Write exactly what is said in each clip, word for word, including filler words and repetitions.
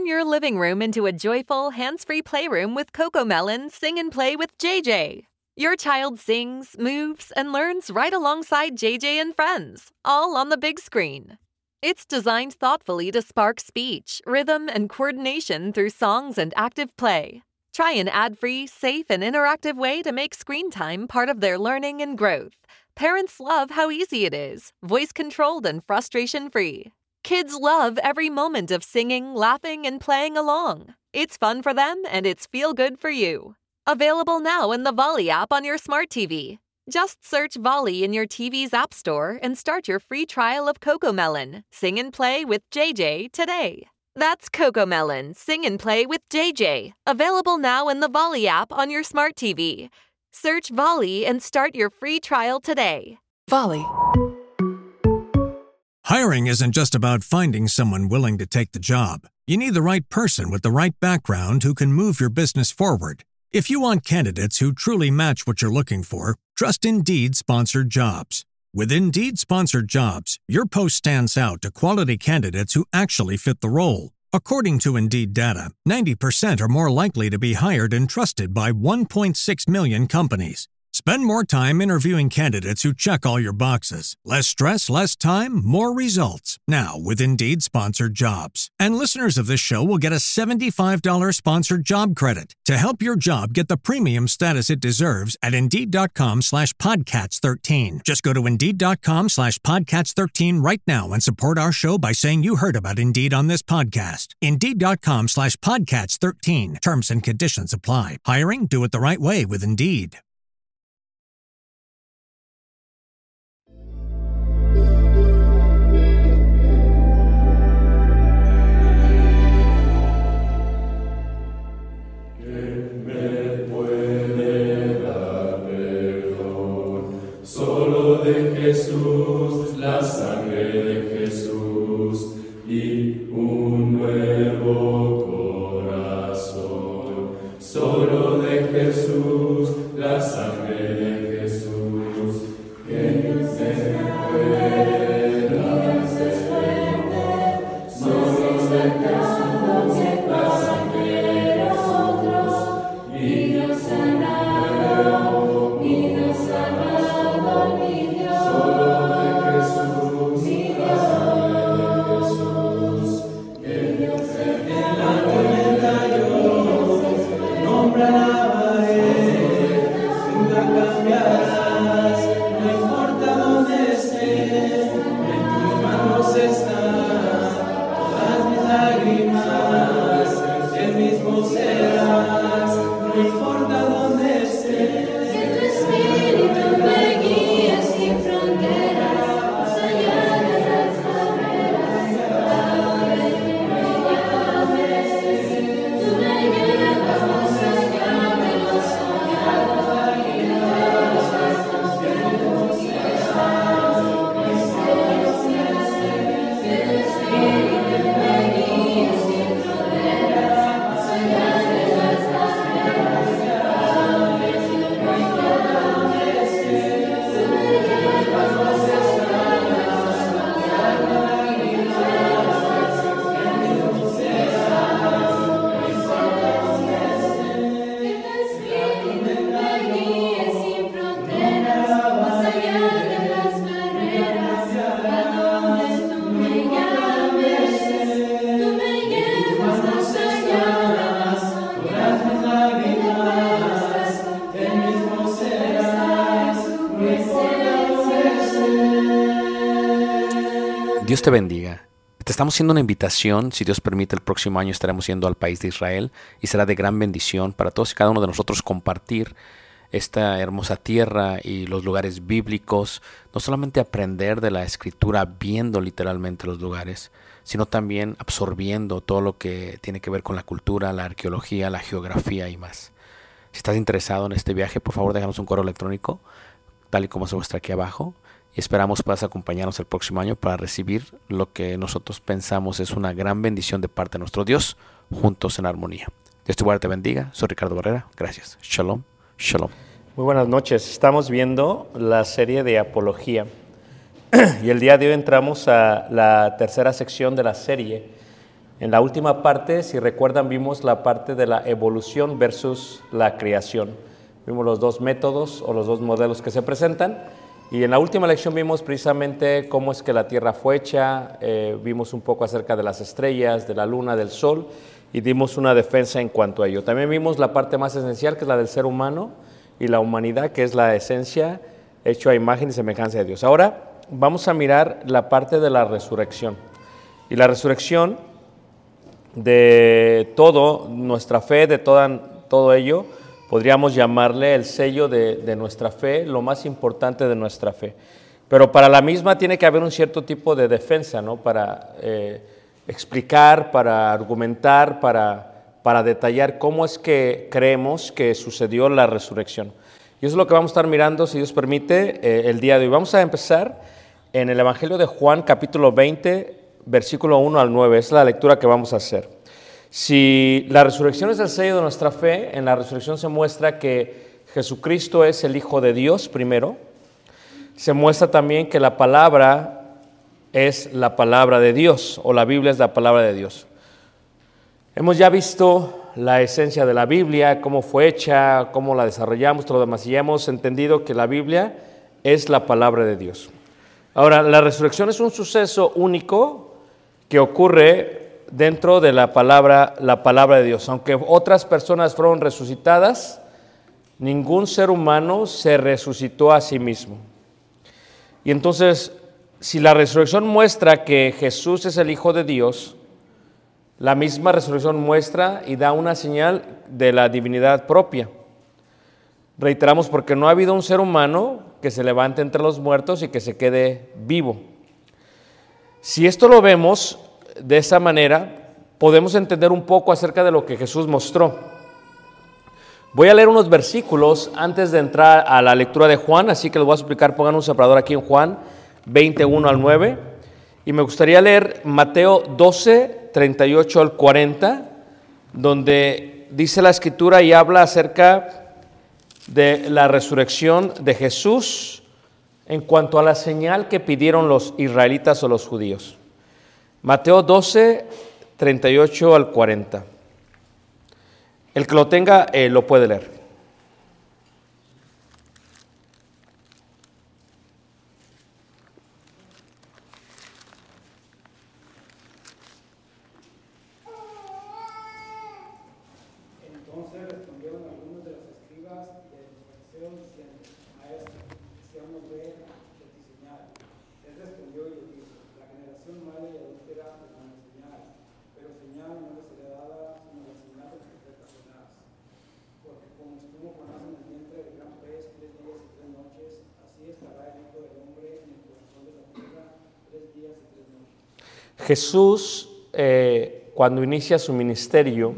Turn your living room into a joyful, hands-free playroom with CoComelon Sing and Play with J J. Your child sings, moves, and learns right alongside J J and friends, all on the big screen. It's designed thoughtfully to spark speech, rhythm, and coordination through songs and active play. Try an ad-free, safe, and interactive way to make screen time part of their learning and growth. Parents love how easy it is, voice-controlled and frustration-free. Kids love every moment of singing, laughing, and playing along. It's fun for them, and it's feel-good for you. Available now in the Volley app on your smart T V. Just search Volley in your T V's app store and start your free trial of CoComelon, Sing and Play with J J today. That's CoComelon, Sing and Play with J J. Available now in the Volley app on your smart T V. Search Volley and start your free trial today. Volley. Hiring isn't just about finding someone willing to take the job. You need the right person with the right background who can move your business forward. If you want candidates who truly match what you're looking for, trust Indeed Sponsored Jobs. With Indeed Sponsored Jobs, your post stands out to quality candidates who actually fit the role. According to Indeed data, ninety percent are more likely to be hired and trusted by one point six million companies. Spend more time interviewing candidates who check all your boxes. Less stress, less time, more results. Now with Indeed Sponsored Jobs. And listeners of this show will get a seventy-five dollars sponsored job credit to help your job get the premium status it deserves at Indeed.com slash Podcats 13. Just go to Indeed.com slash Podcats 13 right now and support our show by saying you heard about Indeed on this podcast. Indeed.com slash Podcats 13. Terms and conditions apply. Hiring? Do it the right way with Indeed. Jesús, la sangre de Jesús y un nuevo corazón. Solo de Jesús, la sangre de Jesús, que no se pueda defender. Solo de Jesús, la sangre de nosotros, y nos sanará, y nos sanará, mi Dios. Dios te bendiga. Te estamos haciendo una invitación. Si Dios permite, el próximo año estaremos yendo al país de Israel y será de gran bendición para todos y cada uno de nosotros compartir esta hermosa tierra y los lugares bíblicos. No solamente aprender de la Escritura viendo literalmente los lugares, sino también absorbiendo todo lo que tiene que ver con la cultura, la arqueología, la geografía y más. Si estás interesado en este viaje, por favor déjanos un correo electrónico, tal y como se muestra aquí abajo. Y esperamos puedas acompañarnos el próximo año para recibir lo que nosotros pensamos es una gran bendición de parte de nuestro Dios, juntos en armonía. Dios te guarde, te bendiga. Soy Ricardo Barrera. Gracias. Shalom. Shalom. Muy buenas noches. Estamos viendo la serie de Apología. Y el día de hoy entramos a la tercera sección de la serie, En la última parte, si recuerdan, vimos la parte de la evolución versus la creación. Vimos los dos métodos o los dos modelos que se presentan. Y en la última lección vimos precisamente cómo es que la Tierra fue hecha, eh, vimos un poco acerca de las estrellas, de la luna, del sol, y dimos una defensa en cuanto a ello. También vimos la parte más esencial, que es la del ser humano y la humanidad, que es la esencia hecho a imagen y semejanza de Dios. Ahora vamos a mirar la parte de la resurrección. Y la resurrección de todo, nuestra fe, de toda, todo ello, podríamos llamarle el sello de, de nuestra fe, lo más importante de nuestra fe. Pero para la misma tiene que haber un cierto tipo de defensa, ¿no? Para eh, explicar, para argumentar, para, para detallar cómo es que creemos que sucedió la resurrección. Y eso es lo que vamos a estar mirando, si Dios permite, eh, el día de hoy. Vamos a empezar en el Evangelio de Juan, capítulo veinte, versículo uno al nueve, es la lectura que vamos a hacer. Si la resurrección es el sello de nuestra fe, en la resurrección se muestra que Jesucristo es el Hijo de Dios primero, se muestra también que la palabra es la palabra de Dios, o la Biblia es la palabra de Dios. Hemos ya visto la esencia de la Biblia, cómo fue hecha, cómo la desarrollamos, todo lo demás, y ya hemos entendido que la Biblia es la palabra de Dios. Ahora, la resurrección es un suceso único que ocurre dentro de la palabra, la palabra de Dios. Aunque otras personas fueron resucitadas, ningún ser humano se resucitó a sí mismo. Y entonces, si la resurrección muestra que Jesús es el Hijo de Dios, la misma resurrección muestra y da una señal de la divinidad propia. Reiteramos, porque no ha habido un ser humano que se levante entre los muertos y que se quede vivo. Si esto lo vemos de esa manera, podemos entender un poco acerca de lo que Jesús mostró. Voy a leer unos versículos antes de entrar a la lectura de Juan, así que les voy a explicar, pongan un separador aquí en Juan veintiuno al nueve, y me gustaría leer Mateo doce, treinta y ocho al cuarenta, donde dice la Escritura y habla acerca de la resurrección de Jesús en cuanto a la señal que pidieron los israelitas o los judíos. Mateo doce, treinta y ocho al cuarenta. El que lo tenga eh, lo puede leer. Entonces respondieron algunos de los escribas de los fariseos diciendo: Maestro, quisiéramos ver de ti señal. Él respondió y les dijo: La generación mala y adúltera demanda señal, pero señal no les será dada sino la señal del profeta Jonás. Porque como estuvo Jonás en el vientre del gran pez tres días y tres noches, así estará el Hijo del Hombre en el corazón de la tierra tres días y tres noches. Jesús, eh, cuando inicia su ministerio,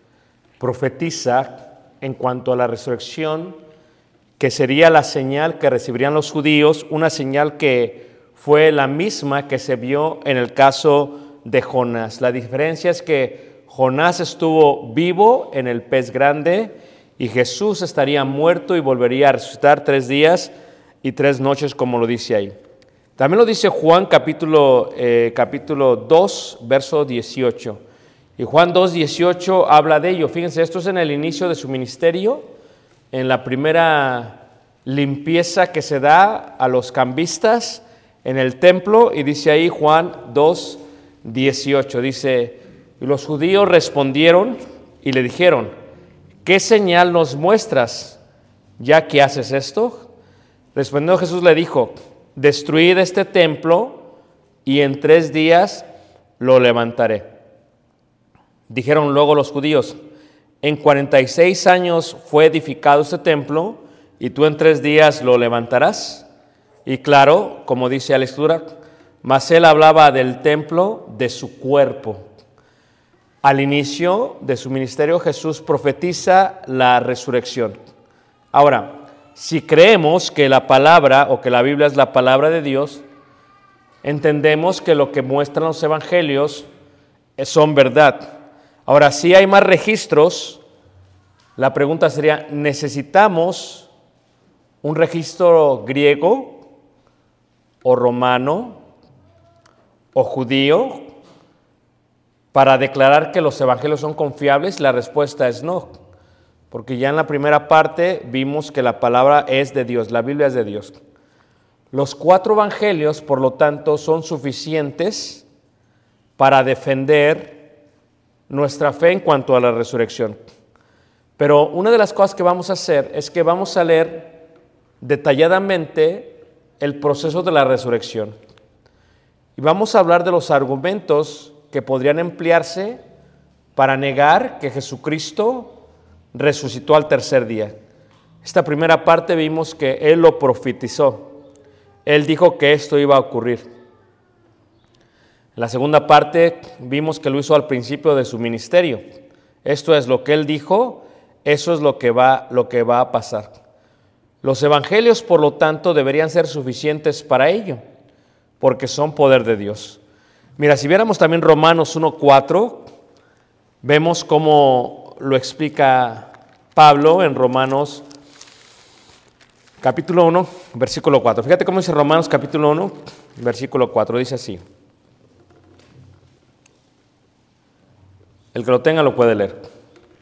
profetiza en cuanto a la resurrección, que sería la señal que recibirían los judíos, una señal que fue la misma que se vio en el caso de Jonás. La diferencia es que Jonás estuvo vivo en el pez grande y Jesús estaría muerto y volvería a resucitar tres días y tres noches, como lo dice ahí. También lo dice Juan capítulo, eh, capítulo dos, verso dieciocho. Y Juan dos, dieciocho habla de ello. Fíjense, esto es en el inicio de su ministerio, en la primera limpieza que se da a los cambistas en el templo, y dice ahí Juan dos, dieciocho, dice: y los judíos respondieron y le dijeron: ¿qué señal nos muestras, ya que haces esto? Respondiendo Jesús le dijo: destruid este templo y en tres días lo levantaré. Dijeron luego los judíos: en cuarenta y seis años fue edificado este templo, y tú en tres días lo levantarás. Y claro, como dice la Escritura, mas él hablaba del templo de su cuerpo. Al inicio de su ministerio, Jesús profetiza la resurrección. Ahora, si creemos que la palabra o que la Biblia es la palabra de Dios, entendemos que lo que muestran los evangelios son verdad. Ahora, si hay más registros, la pregunta sería: ¿necesitamos un registro griego o romano o judío para declarar que los evangelios son confiables? La respuesta es no, porque ya en la primera parte vimos que la palabra es de Dios, la Biblia es de Dios. Los cuatro evangelios, por lo tanto, son suficientes para defender nuestra fe en cuanto a la resurrección. Pero una de las cosas que vamos a hacer es que vamos a leer detalladamente el proceso de la resurrección. Y vamos a hablar de los argumentos que podrían emplearse para negar que Jesucristo resucitó al tercer día. Esta primera parte vimos que Él lo profetizó. Él dijo que esto iba a ocurrir. En la segunda parte vimos que lo hizo al principio de su ministerio. Esto es lo que Él dijo, eso es lo que va, lo que va a pasar. Los evangelios, por lo tanto, deberían ser suficientes para ello, porque son poder de Dios. Mira, si viéramos también Romanos uno cuatro, vemos cómo lo explica Pablo en Romanos capítulo uno, versículo cuatro. Fíjate cómo dice Romanos capítulo uno, versículo cuatro. Dice así. El que lo tenga lo puede leer.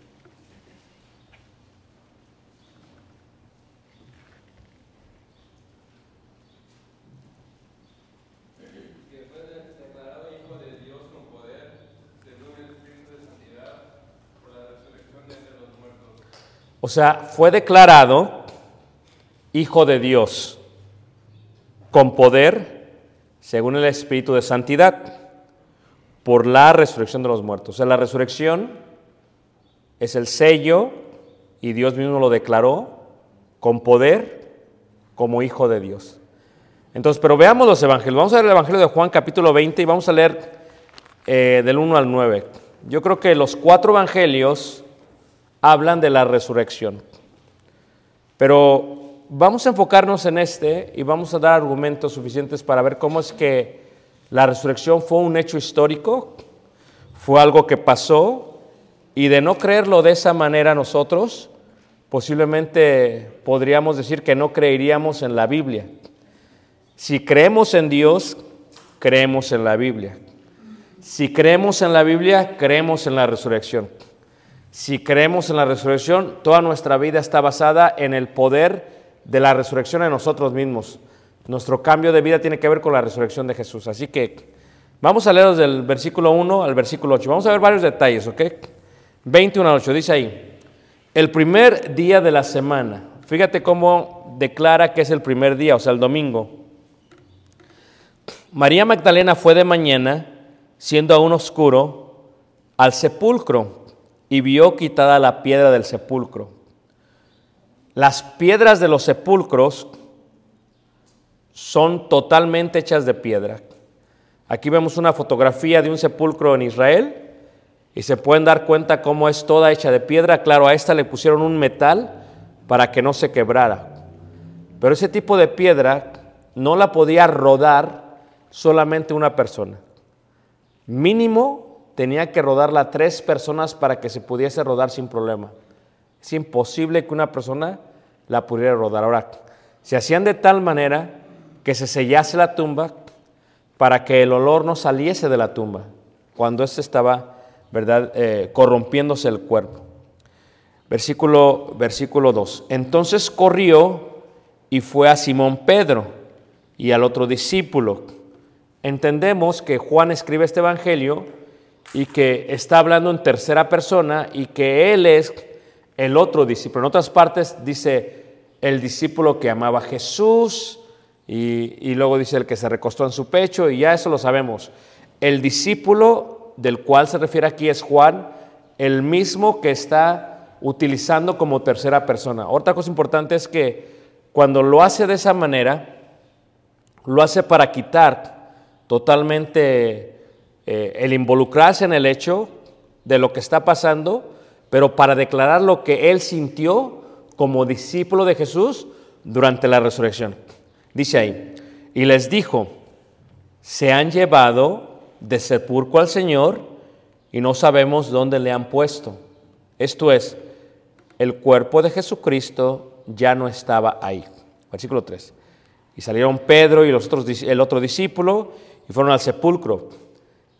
O sea, fue declarado Hijo de Dios con poder, según el Espíritu de Santidad, por la resurrección de los muertos. O sea, la resurrección es el sello, y Dios mismo lo declaró, con poder, como Hijo de Dios. Entonces, pero veamos los evangelios. Vamos a leer el Evangelio de Juan, capítulo veinte, y vamos a leer eh, del uno al nueve. Yo creo que los cuatro evangelios hablan de la resurrección. Pero vamos a enfocarnos en este y vamos a dar argumentos suficientes para ver cómo es que la resurrección fue un hecho histórico, fue algo que pasó, y de no creerlo de esa manera nosotros, posiblemente podríamos decir que no creeríamos en la Biblia. Si creemos en Dios, creemos en la Biblia. Si creemos en la Biblia, creemos en la resurrección. Si creemos en la resurrección, toda nuestra vida está basada en el poder de la resurrección en nosotros mismos. Nuestro cambio de vida tiene que ver con la resurrección de Jesús. Así que vamos a leer desde el versículo uno al versículo ocho. Vamos a ver varios detalles, ¿ok? veintiuno al ocho, dice ahí. El primer día de la semana. Fíjate cómo declara que es el primer día, o sea, el domingo. María Magdalena fue de mañana, siendo aún oscuro, al sepulcro, y vio quitada la piedra del sepulcro. Las piedras de los sepulcros son totalmente hechas de piedra. Aquí vemos una fotografía de un sepulcro en Israel y se pueden dar cuenta cómo es toda hecha de piedra. Claro, a esta le pusieron un metal para que no se quebrara. Pero ese tipo de piedra no la podía rodar solamente una persona. Mínimo tenía que rodarla tres personas para que se pudiese rodar sin problema. Es imposible que una persona la pudiera rodar. Ahora, se hacían de tal manera que se sellase la tumba para que el olor no saliese de la tumba cuando éste estaba, ¿verdad?, eh, corrompiéndose el cuerpo. Versículo, versículo dos. Entonces corrió y fue a Simón Pedro y al otro discípulo. Entendemos que Juan escribe este evangelio y que está hablando en tercera persona y que él es el otro discípulo. En otras partes dice el discípulo que amaba a Jesús y, y luego dice el que se recostó en su pecho, y ya eso lo sabemos. El discípulo del cual se refiere aquí es Juan, el mismo que está utilizando como tercera persona. Otra cosa importante es que cuando lo hace de esa manera, lo hace para quitar totalmente eh, el involucrarse en el hecho de lo que está pasando, pero para declarar lo que él sintió como discípulo de Jesús durante la resurrección. Dice ahí, y les dijo, se han llevado de sepulcro al Señor y no sabemos dónde le han puesto. Esto es, el cuerpo de Jesucristo ya no estaba ahí. Versículo tres. Y salieron Pedro y los otros, el otro discípulo y fueron al sepulcro.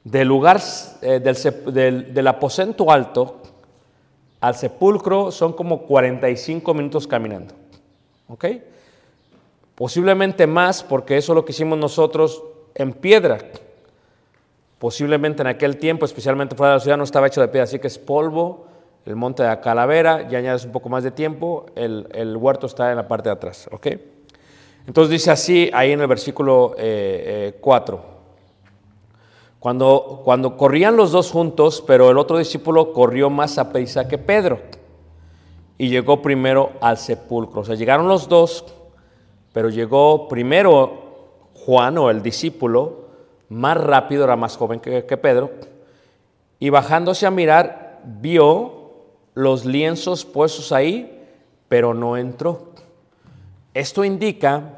del lugar eh, del, del, del aposento alto al sepulcro son como cuarenta y cinco minutos caminando. ¿Ok? Posiblemente más, porque eso es lo que hicimos nosotros en piedra. Posiblemente en aquel tiempo, especialmente fuera de la ciudad, no estaba hecho de piedra, así que es polvo, el monte de la Calavera, ya añades un poco más de tiempo, el, el huerto está en la parte de atrás. ¿Ok? Entonces dice así ahí en el versículo eh, eh, cuatro. Cuando, cuando corrían los dos juntos, pero el otro discípulo corrió más a prisa que Pedro y llegó primero al sepulcro. O sea, llegaron los dos, pero llegó primero Juan, o el discípulo, más rápido, era más joven que, que Pedro, y bajándose a mirar, vio los lienzos puestos ahí, pero no entró. Esto indica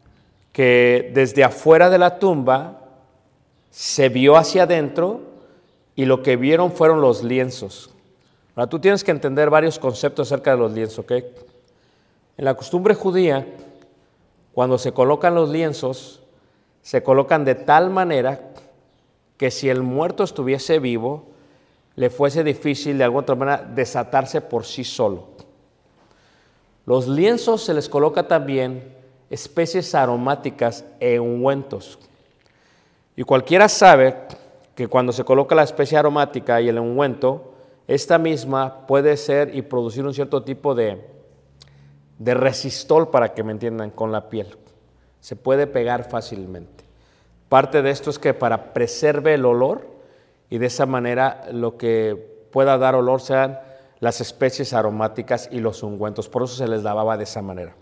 que desde afuera de la tumba se vio hacia adentro y lo que vieron fueron los lienzos. Ahora tú tienes que entender varios conceptos acerca de los lienzos, ¿ok? En la costumbre judía, cuando se colocan los lienzos, se colocan de tal manera que si el muerto estuviese vivo, le fuese difícil de alguna otra manera desatarse por sí solo. Los lienzos se les coloca también especies aromáticas e ungüentos. Y cualquiera sabe que cuando se coloca la especie aromática y el ungüento, esta misma puede ser y producir un cierto tipo de, de resistol, para que me entiendan, con la piel. Se puede pegar fácilmente. Parte de esto es que para preserve el olor, y de esa manera lo que pueda dar olor sean las especies aromáticas y los ungüentos. Por eso se les lavaba de esa manera.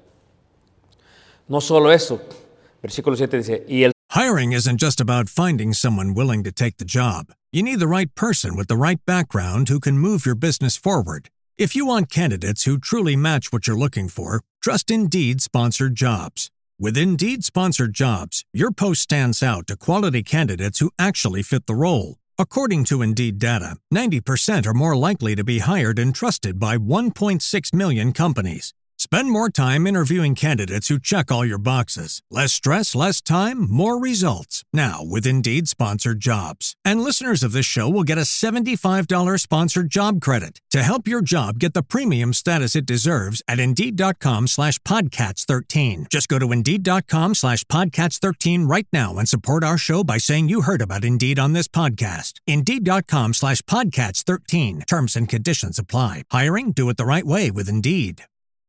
No solo eso, versículo siete dice, y el Hiring isn't just about finding someone willing to take the job. You need the right person with the right background who can move your business forward. If you want candidates who truly match what you're looking for, trust Indeed Sponsored Jobs. With Indeed Sponsored Jobs, your post stands out to quality candidates who actually fit the role. According to Indeed data, ninety percent are more likely to be hired and trusted by one point six million companies. Spend more time interviewing candidates who check all your boxes. Less stress, less time, more results. Now with Indeed Sponsored Jobs. And listeners of this show will get a seventy-five dollars sponsored job credit to help your job get the premium status it deserves at Indeed.com slash Podcats 13. Just go to Indeed.com slash Podcats 13 right now and support our show by saying you heard about Indeed on this podcast. Indeed.com slash Podcats 13. Terms and conditions apply. Hiring? Do it the right way with Indeed.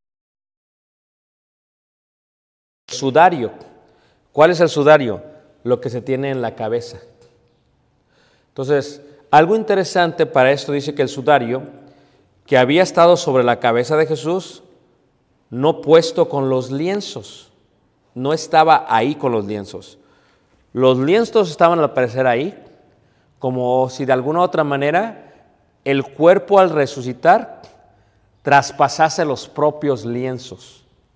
sudario. ¿Cuál es el sudario? Lo que se tiene en la cabeza. Entonces, algo interesante para esto dice que el sudario que había estado sobre la cabeza de Jesús, no puesto con los lienzos, no estaba ahí con los lienzos. Los lienzos estaban al parecer ahí, como si de alguna otra manera el cuerpo al resucitar traspasase los propios lienzos.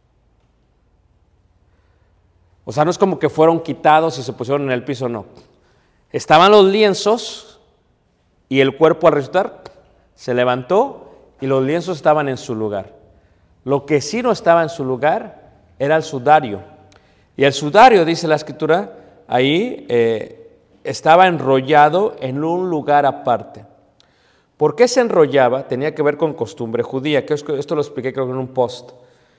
O sea, no es como que fueron quitados y se pusieron en el piso, no. Estaban los lienzos y el cuerpo al resucitar se levantó y los lienzos estaban en su lugar. Lo que sí no estaba en su lugar era el sudario. Y el sudario, dice la Escritura, ahí eh, estaba enrollado en un lugar aparte. ¿Por qué se enrollaba? Tenía que ver con costumbre judía, que esto lo expliqué creo que en un post.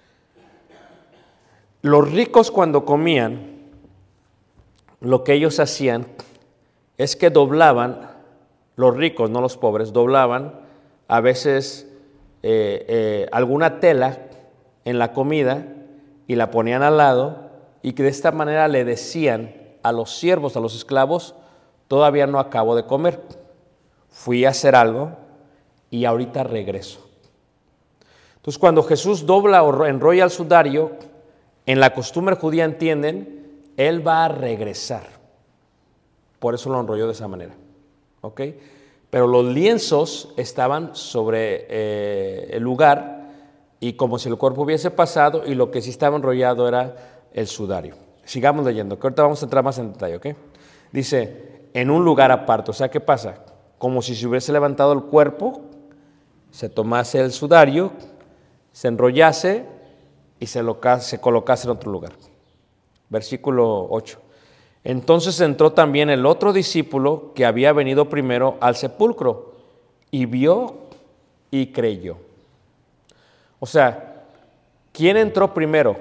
Los ricos cuando comían, lo que ellos hacían es que doblaban, los ricos, no los pobres, doblaban a veces eh, eh, alguna tela en la comida y la ponían al lado, y que de esta manera le decían a los siervos, a los esclavos, todavía no acabo de comer, fui a hacer algo y ahorita regreso. Entonces cuando Jesús dobla o enrolla el sudario, en la costumbre judía entienden, Él va a regresar. Por eso lo enrolló de esa manera. ¿Ok? Pero los lienzos estaban sobre eh, el lugar y como si el cuerpo hubiese pasado, y lo que sí estaba enrollado era el sudario. Sigamos leyendo, que ahorita vamos a entrar más en detalle. ¿Ok? Dice, en un lugar aparte. O sea, ¿qué pasa? Como si se hubiese levantado el cuerpo, se tomase el sudario, se enrollase y se, loca, se colocase en otro lugar. Versículo ocho. Entonces entró también el otro discípulo que había venido primero al sepulcro y vio y creyó. O sea, ¿quién entró primero?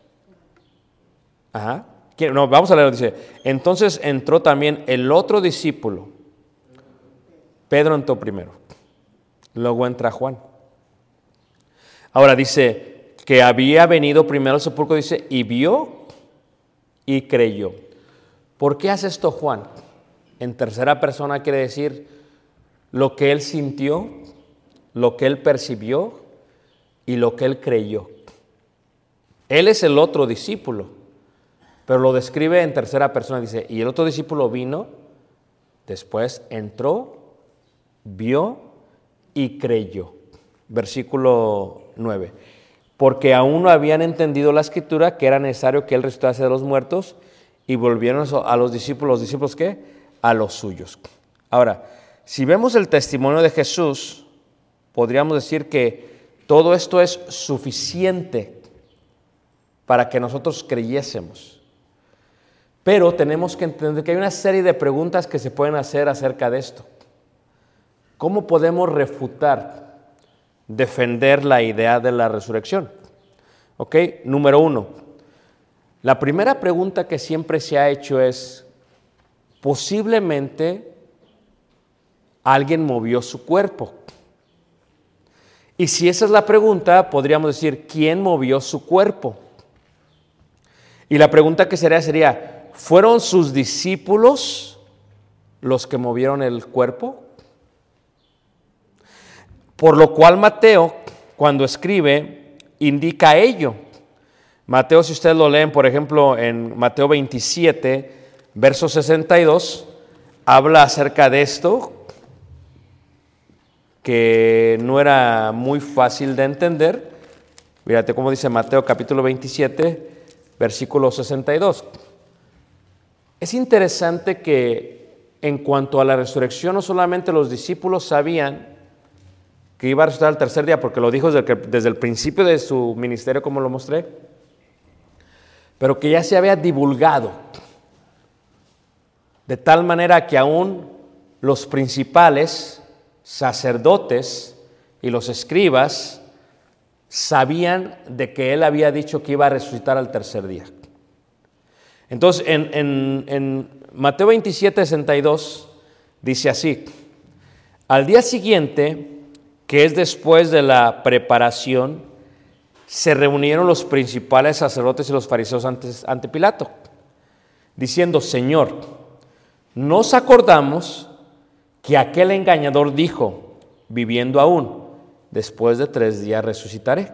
Ajá. ¿Quién? No, vamos a leer, dice, entonces entró también el otro discípulo. Pedro entró primero. Luego entra Juan. Ahora dice que había venido primero al sepulcro, dice, y vio y creyó. ¿Por qué hace esto Juan? En tercera persona quiere decir lo que él sintió, lo que él percibió y lo que él creyó. Él es el otro discípulo, pero lo describe en tercera persona. Dice, y el otro discípulo vino, después entró, vio y creyó. Versículo nueve. Porque aún no habían entendido la escritura que era necesario que él resucitase de los muertos, y volvieron a los discípulos. ¿Los discípulos qué? A los suyos. Ahora, si vemos el testimonio de Jesús, podríamos decir que todo esto es suficiente para que nosotros creyésemos. Pero tenemos que entender que hay una serie de preguntas que se pueden hacer acerca de esto. ¿Cómo podemos refutar, defender la idea de la resurrección? Ok, número uno. La primera pregunta que siempre se ha hecho es, posiblemente alguien movió su cuerpo. Y si esa es la pregunta, podríamos decir, ¿quién movió su cuerpo? Y la pregunta que sería sería, ¿fueron sus discípulos los que movieron el cuerpo? Por lo cual Mateo, cuando escribe, indica ello. Mateo, si ustedes lo leen, por ejemplo, en Mateo veintisiete, verso sesenta y dos, habla acerca de esto, que no era muy fácil de entender. Fíjate cómo dice Mateo capítulo veintisiete, versículo sesenta y dos. Es interesante que en cuanto a la resurrección, no solamente los discípulos sabían que iba a resucitar al tercer día, porque lo dijo desde, desde el principio de su ministerio, como lo mostré, pero que ya se había divulgado, de tal manera que aún los principales sacerdotes y los escribas sabían de que él había dicho que iba a resucitar al tercer día. Entonces, en, en, en Mateo veintisiete, sesenta y dos, dice así, al día siguiente, que es después de la preparación, se reunieron los principales sacerdotes y los fariseos ante, ante Pilato, diciendo, Señor, nos acordamos que aquel engañador dijo, viviendo aún, después de tres días resucitaré.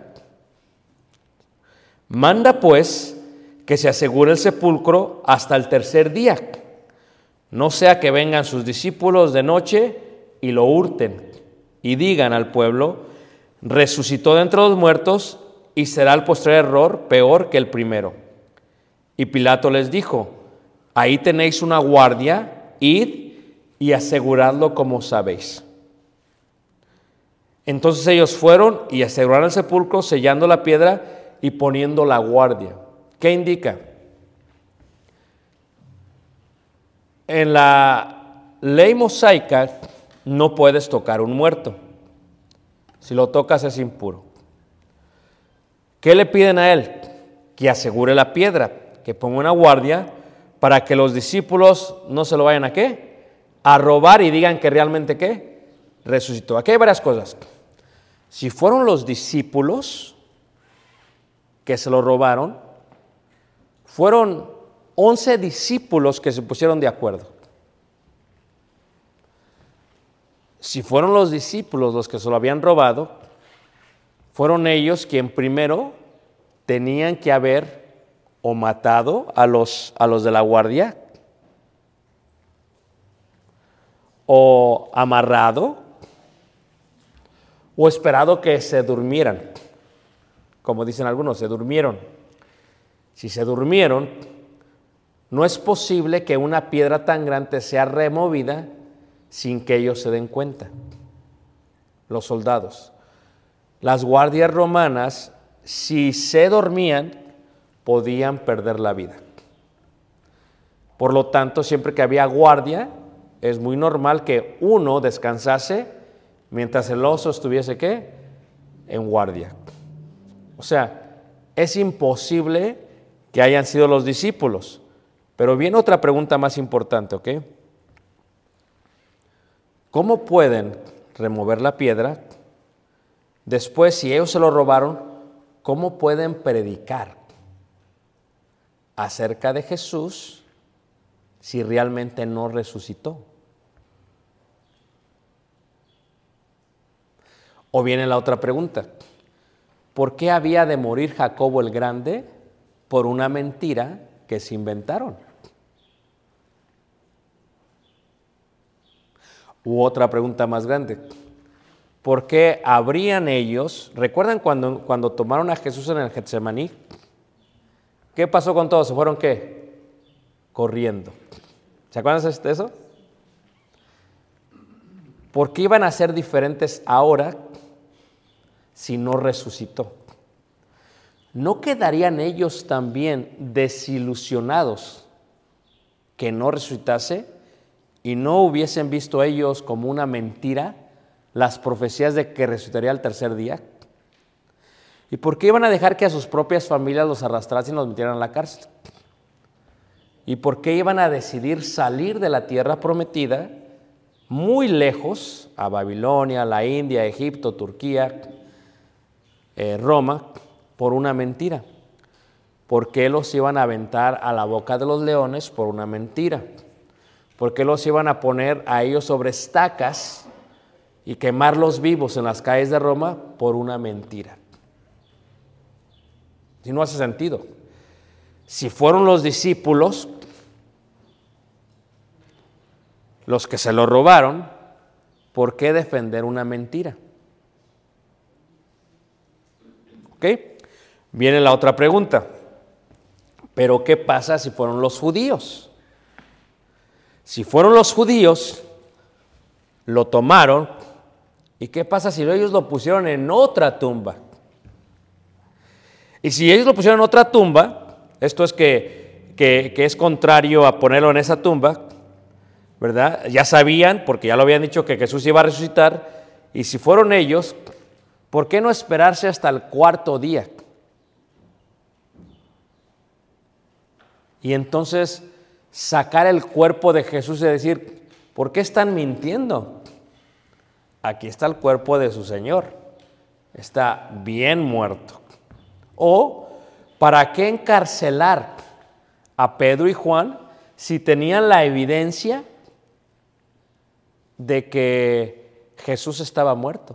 Manda pues que se asegure el sepulcro hasta el tercer día, no sea que vengan sus discípulos de noche y lo hurten y digan al pueblo, resucitó de entre los muertos, y será el postrer error peor que el primero. Y Pilato les dijo, ahí tenéis una guardia, id y aseguradlo como sabéis. Entonces ellos fueron y aseguraron el sepulcro, sellando la piedra y poniendo la guardia. ¿Qué indica? En la ley mosaica no puedes tocar un muerto. Si lo tocas es impuro. ¿Qué le piden a él? Que asegure la piedra, que ponga una guardia para que los discípulos no se lo vayan a ¿qué? A robar y digan que realmente ¿qué? Resucitó. Aquí hay varias cosas. Si fueron los discípulos que se lo robaron, fueron once discípulos que se pusieron de acuerdo. Si fueron los discípulos los que se lo habían robado, fueron ellos quienes primero tenían que haber o matado a los, a los de la guardia, o amarrado, o esperado que se durmieran. Como dicen algunos, se durmieron. Si se durmieron, no es posible que una piedra tan grande sea removida sin que ellos se den cuenta. Los soldados. Las guardias romanas, si se dormían, podían perder la vida. Por lo tanto, siempre que había guardia, es muy normal que uno descansase mientras el oso estuviese, ¿qué? En guardia. O sea, es imposible que hayan sido los discípulos. Pero viene otra pregunta más importante, ¿ok? ¿Cómo pueden remover la piedra? Después, si ellos se lo robaron, ¿cómo pueden predicar acerca de Jesús si realmente no resucitó? O viene la otra pregunta: ¿por qué había de morir Jacobo el Grande por una mentira que se inventaron? U otra pregunta más grande: ¿por qué habrían ellos, recuerdan cuando, cuando tomaron a Jesús en el Getsemaní? ¿Qué pasó con todos? ¿Se fueron qué? Corriendo. ¿Se acuerdan de eso? ¿Por qué iban a ser diferentes ahora si no resucitó? ¿No quedarían ellos también desilusionados que no resucitase y no hubiesen visto ellos como una mentira las profecías de que resucitaría al tercer día? ¿Y por qué iban a dejar que a sus propias familias los arrastrasen y los metieran a la cárcel? ¿Y por qué iban a decidir salir de la tierra prometida muy lejos, a Babilonia, la India, Egipto, Turquía, eh, Roma, por una mentira? ¿Por qué los iban a aventar a la boca de los leones por una mentira? ¿Por qué los iban a poner a ellos sobre estacas y quemarlos vivos en las calles de Roma por una mentira? Si no hace sentido. Si fueron los discípulos los que se lo robaron, ¿por qué defender una mentira? ¿Ok? Viene la otra pregunta. ¿Pero qué pasa si fueron los judíos? Si fueron los judíos, lo tomaron, ¿y qué pasa si ellos lo pusieron en otra tumba? Y si ellos lo pusieron en otra tumba, esto es que, que, que es contrario a ponerlo en esa tumba, ¿verdad? Ya sabían, porque ya lo habían dicho, que Jesús iba a resucitar, y si fueron ellos, ¿por qué no esperarse hasta el cuarto día? Y entonces sacar el cuerpo de Jesús y decir, ¿por qué están mintiendo? Aquí está el cuerpo de su Señor, está bien muerto. O, ¿para qué encarcelar a Pedro y Juan si tenían la evidencia de que Jesús estaba muerto?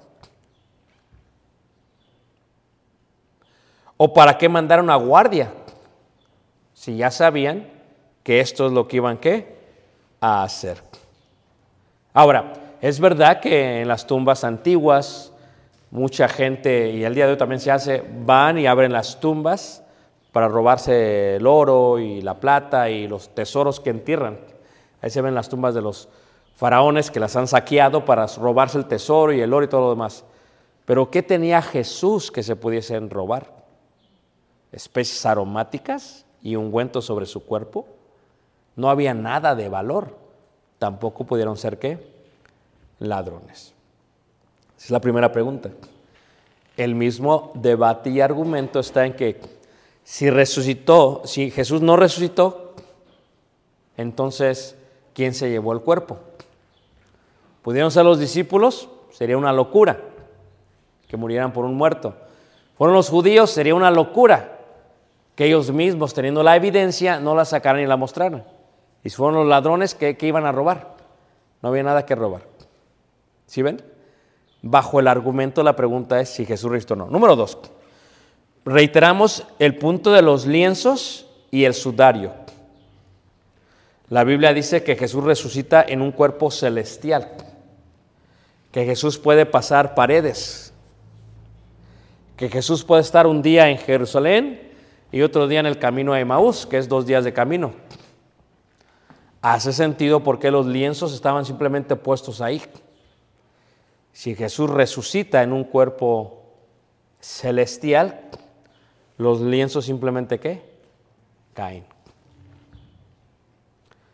¿O para qué mandar una guardia si ya sabían que esto es lo que iban ¿qué? A hacer? Ahora, es verdad que en las tumbas antiguas mucha gente, y el día de hoy también se hace, van y abren las tumbas para robarse el oro y la plata y los tesoros que entierran. Ahí se ven las tumbas de los faraones que las han saqueado para robarse el tesoro y el oro y todo lo demás. Pero ¿qué tenía Jesús que se pudiesen robar? ¿Especies aromáticas y ungüentos sobre su cuerpo? No había nada de valor. Tampoco pudieron ser ¿qué? Ladrones. Esa es la primera pregunta. El mismo debate y argumento está en que si resucitó, si Jesús no resucitó, entonces, ¿quién se llevó el cuerpo? ¿Pudieron ser los discípulos? Sería una locura que murieran por un muerto. ¿Fueron los judíos? Sería una locura que ellos mismos, teniendo la evidencia, no la sacaran y la mostraran. Y si fueron los ladrones, ¿qué, qué iban a robar? No había nada que robar. ¿Sí ven? Bajo el argumento, la pregunta es si Jesús resucitó o no. Número dos, reiteramos el punto de los lienzos y el sudario. La Biblia dice que Jesús resucita en un cuerpo celestial, que Jesús puede pasar paredes, que Jesús puede estar un día en Jerusalén y otro día en el camino a Emaús, que es dos días de camino. Hace sentido porque los lienzos estaban simplemente puestos ahí. Si Jesús resucita en un cuerpo celestial, los lienzos simplemente ¿qué? Caen.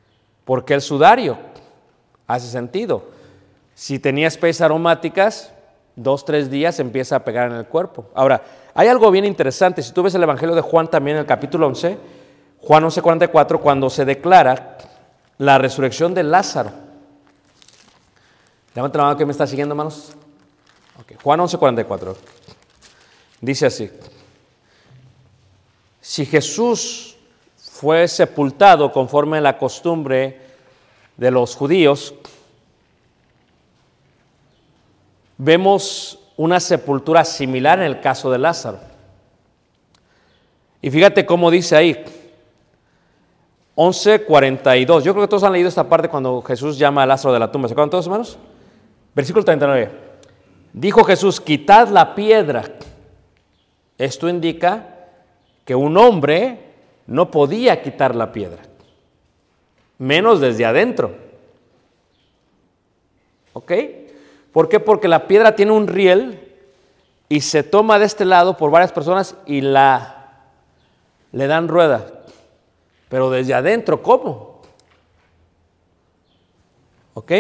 ¿Por qué el sudario? Hace sentido. Si tenía especies aromáticas, dos, tres días empieza a pegar en el cuerpo. Ahora, hay algo bien interesante. Si tú ves el Evangelio de Juan también en el capítulo once, Juan once, cuarenta y cuatro, cuando se declara la resurrección de Lázaro. Levanta la mano que me está siguiendo, hermanos. Okay. Juan once, cuarenta y cuatro. Dice así: si Jesús fue sepultado conforme a la costumbre de los judíos, vemos una sepultura similar en el caso de Lázaro. Y fíjate cómo dice ahí, once cuarenta y dos. Yo creo que todos han leído esta parte cuando Jesús llama a Lázaro de la tumba. ¿Se acuerdan todos, hermanos? Versículo treinta y nueve. Dijo Jesús: quitad la piedra. Esto indica que un hombre no podía quitar la piedra, menos desde adentro. ¿Ok? ¿Por qué? Porque la piedra tiene un riel y se toma de este lado por varias personas y la le dan rueda. Pero desde adentro, ¿cómo? ¿Ok?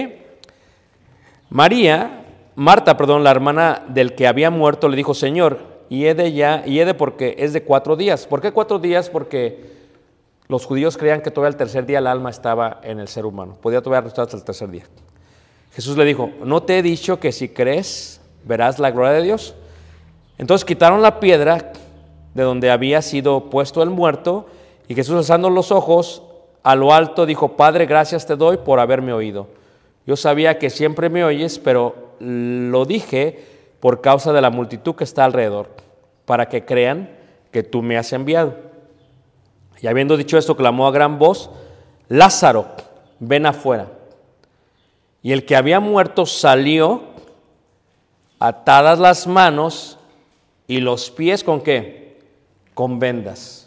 María, Marta, perdón, la hermana del que había muerto, le dijo: Señor, y he de ya, y he de porque es de cuatro días. ¿Por qué cuatro días? Porque los judíos creían que todavía el tercer día el alma estaba en el ser humano. Podía todavía restar hasta el tercer día. Jesús le dijo: ¿no te he dicho que si crees verás la gloria de Dios? Entonces quitaron la piedra de donde había sido puesto el muerto, y Jesús, alzando los ojos a lo alto, dijo: Padre, gracias te doy por haberme oído. Yo sabía que siempre me oyes, pero lo dije por causa de la multitud que está alrededor, para que crean que tú me has enviado. Y habiendo dicho esto, clamó a gran voz: Lázaro, ven afuera. Y el que había muerto salió, atadas las manos y los pies, ¿con qué? Con vendas.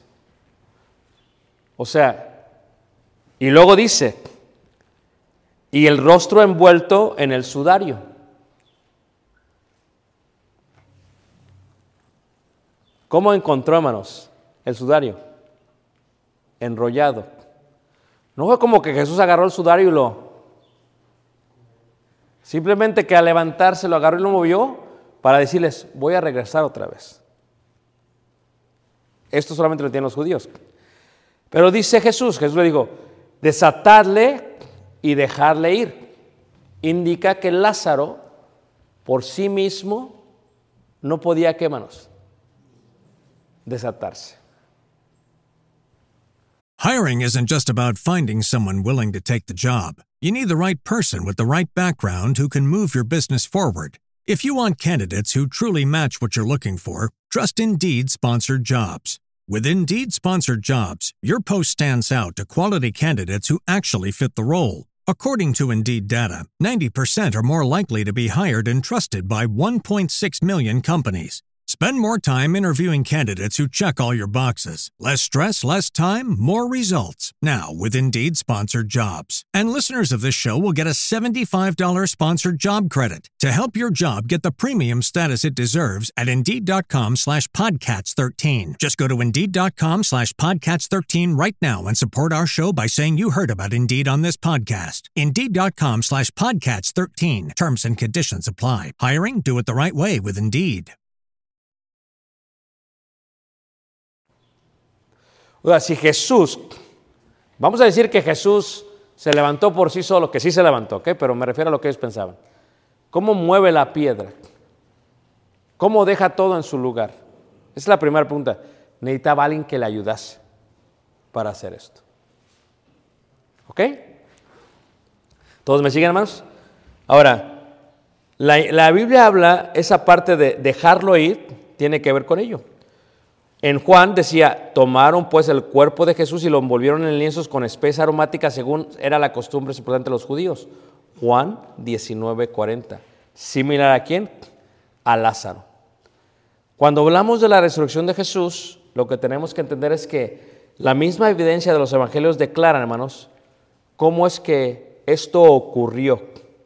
O sea, y luego dice, y el rostro envuelto en el sudario. ¿Cómo encontró, hermanos, el sudario? Enrollado. No fue como que Jesús agarró el sudario y lo... Simplemente que al levantarse lo agarró y lo movió para decirles: voy a regresar otra vez. Esto solamente lo tienen los judíos. Pero dice Jesús, Jesús le dijo: desatadle y dejarle ir. Indica que Lázaro por sí mismo no podía, ¿qué, hermanos? Desatarse. Hiring isn't just about finding someone willing to take the job. You need the right person with the right background who can move your business forward. If you want candidates who truly match what you're looking for, trust Indeed Sponsored Jobs. With Indeed Sponsored Jobs, your post stands out to quality candidates who actually fit the role. According to Indeed data, ninety percent are more likely to be hired and trusted by one point six million companies. Spend more time interviewing candidates who check all your boxes. Less stress, less time, more results. Now with Indeed Sponsored Jobs. And listeners of this show will get a seventy-five dollars sponsored job credit to help your job get the premium status it deserves at Indeed.com slash Podcats13. Just go to Indeed.com slash Podcats13 right now and support our show by saying you heard about Indeed on this podcast. Indeed.com slash Podcats13. Terms and conditions apply. Hiring? Do it the right way with Indeed. O sea, si Jesús, vamos a decir que Jesús se levantó por sí solo, que sí se levantó, ¿ok? Pero me refiero a lo que ellos pensaban. ¿Cómo mueve la piedra? ¿Cómo deja todo en su lugar? Esa es la primera pregunta. Necesitaba alguien que le ayudase para hacer esto. ¿Ok? ¿Todos me siguen, hermanos? Ahora, la, la Biblia habla, esa parte de dejarlo ir, tiene que ver con ello. En Juan decía: tomaron pues el cuerpo de Jesús y lo envolvieron en lienzos con especia aromática, según era la costumbre importante de los judíos. Juan diecinueve cuarenta. ¿Similar a quién? A Lázaro. Cuando hablamos de la resurrección de Jesús, lo que tenemos que entender es que la misma evidencia de los evangelios declaran, hermanos, cómo es que esto ocurrió.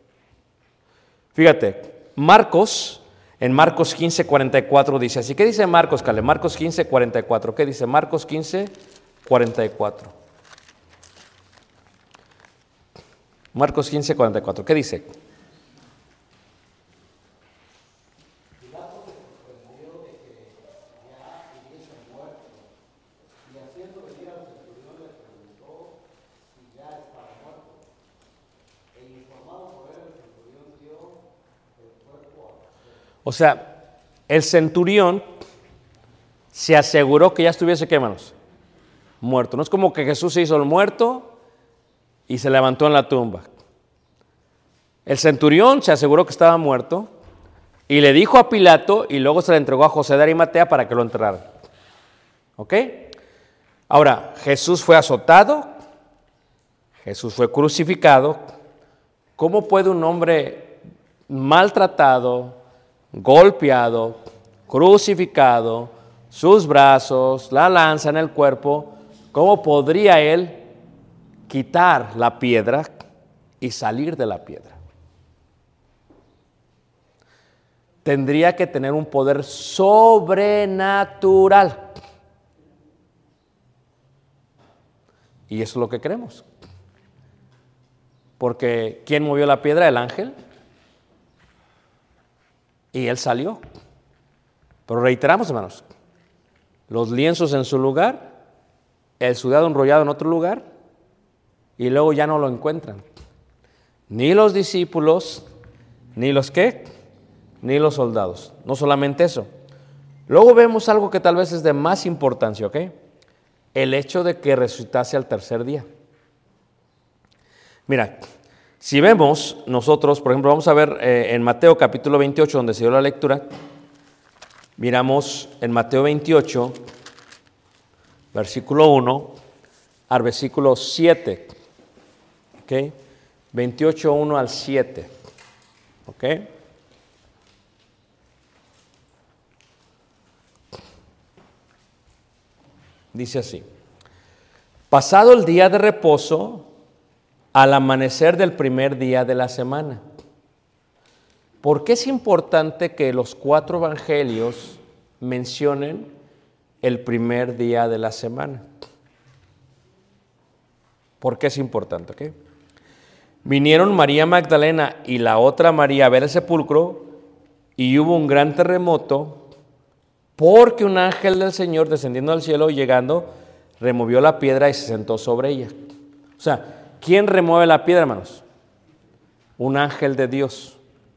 Fíjate, Marcos... En Marcos quince cuarenta y cuatro dice así. ¿Qué dice Marcos, Cale? Marcos quince cuarenta y cuatro. ¿Qué dice Marcos quince cuarenta y cuatro? Marcos quince, cuarenta y cuatro. ¿Qué dice? O sea, el centurión se aseguró que ya estuviese, ¿qué, hermanos? Muerto. No es como que Jesús se hizo el muerto y se levantó en la tumba. El centurión se aseguró que estaba muerto y le dijo a Pilato y luego se le entregó a José de Arimatea para que lo enterraran. ¿Ok? Ahora, Jesús fue azotado, Jesús fue crucificado. ¿Cómo puede un hombre maltratado, golpeado, crucificado, sus brazos, la lanza en el cuerpo, cómo podría él quitar la piedra y salir de la piedra? Tendría que tener un poder sobrenatural. Y eso es lo que creemos. Porque ¿quién movió la piedra? El ángel. Y él salió. Pero reiteramos, hermanos, los lienzos en su lugar, el sudado enrollado en otro lugar, y luego ya no lo encuentran. Ni los discípulos, ni los ¿qué? Ni los soldados. No solamente eso. Luego vemos algo que tal vez es de más importancia, ¿ok? El hecho de que resucitase al tercer día. Mira, si vemos nosotros, por ejemplo, vamos a ver eh, en Mateo capítulo veintiocho, donde se dio la lectura. Miramos en Mateo veintiocho, versículo uno al versículo siete. ¿Ok? veintiocho, uno al siete. ¿Ok? Dice así: pasado el día de reposo, al amanecer del primer día de la semana. ¿Por qué es importante que los cuatro evangelios mencionen el primer día de la semana? ¿Por qué es importante? ¿Okay? Vinieron María Magdalena y la otra María a ver el sepulcro, y hubo un gran terremoto, porque un ángel del Señor descendiendo del cielo y llegando, removió la piedra y se sentó sobre ella. O sea, ¿quién remueve la piedra, hermanos? Un ángel de Dios.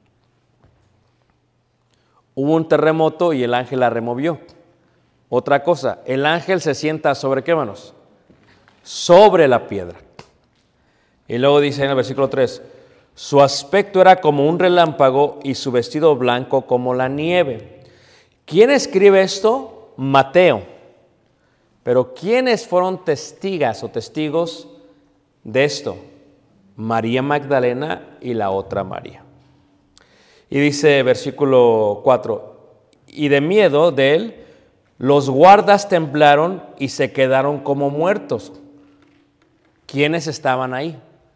Hubo un terremoto y el ángel la removió. Otra cosa, el ángel se sienta sobre ¿qué, hermanos? Sobre la piedra. Y luego dice en el versículo tres: su aspecto era como un relámpago y su vestido blanco como la nieve. ¿Quién escribe esto? Mateo. Pero ¿quiénes fueron testigas o testigos de esto? María Magdalena y la otra María. Y dice versículo cuatro: y de miedo de él, los guardas temblaron y se quedaron como muertos. ¿Quiénes estaban ahí?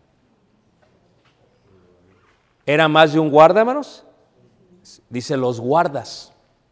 ¿Era más de un guarda, hermanos? Dice los guardas.